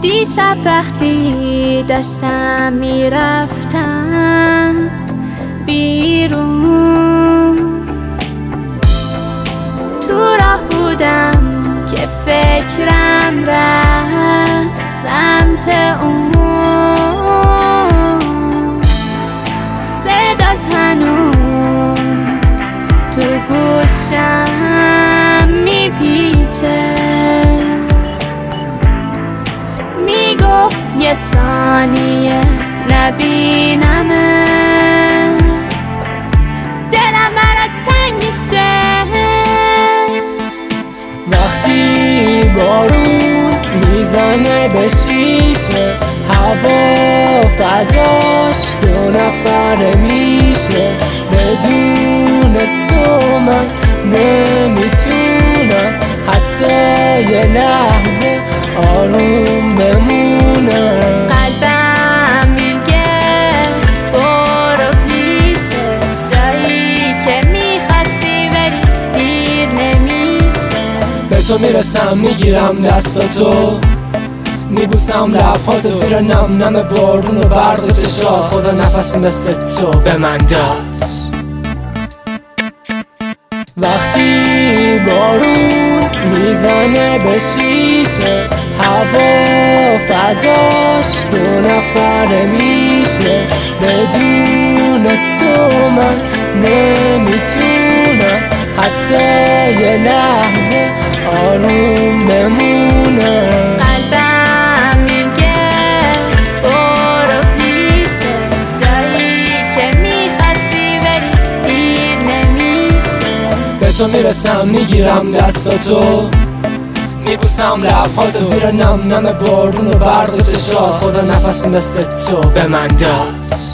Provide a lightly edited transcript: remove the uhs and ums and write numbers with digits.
دیشب وقتی داشتم میرفتم بیرون، تو راه بودم که فکرم رفت سمت اون، صداش هنوز تو گوشم میپیچه، میگفت یه ثانیه نبینمه، دلم برات تنگ میشه وقتی بارون میزنه به شیشه، هوا فضاش دو نفره میشه، بدون تو من نمیتونم حتی یه لحظه آروم بمونم. قلبم میگه برو پیشش، جایی که میخواستی بری دیر نمیشه. به تو میرسم میگیرم دستاتو، میبوسم لبهاتو، زیر نم نم بارون و برق چشات، خدا نفسی مثل تو به من داد. وقتی بارون میزنه به شیشه، هوا فضاش دو نفره میشه، بدون تو من نمیتونم حتی یه لحظه آروم بمونم. قلبم میگه برو پیشش، جایی که میخواستی بری دیر نمیشه. به تو میرسم میگیرم دستاتو، میبوسم لبهاتو، زیر نم نم بارون و برق چشات، خدا نفسی مثل تو به من داد.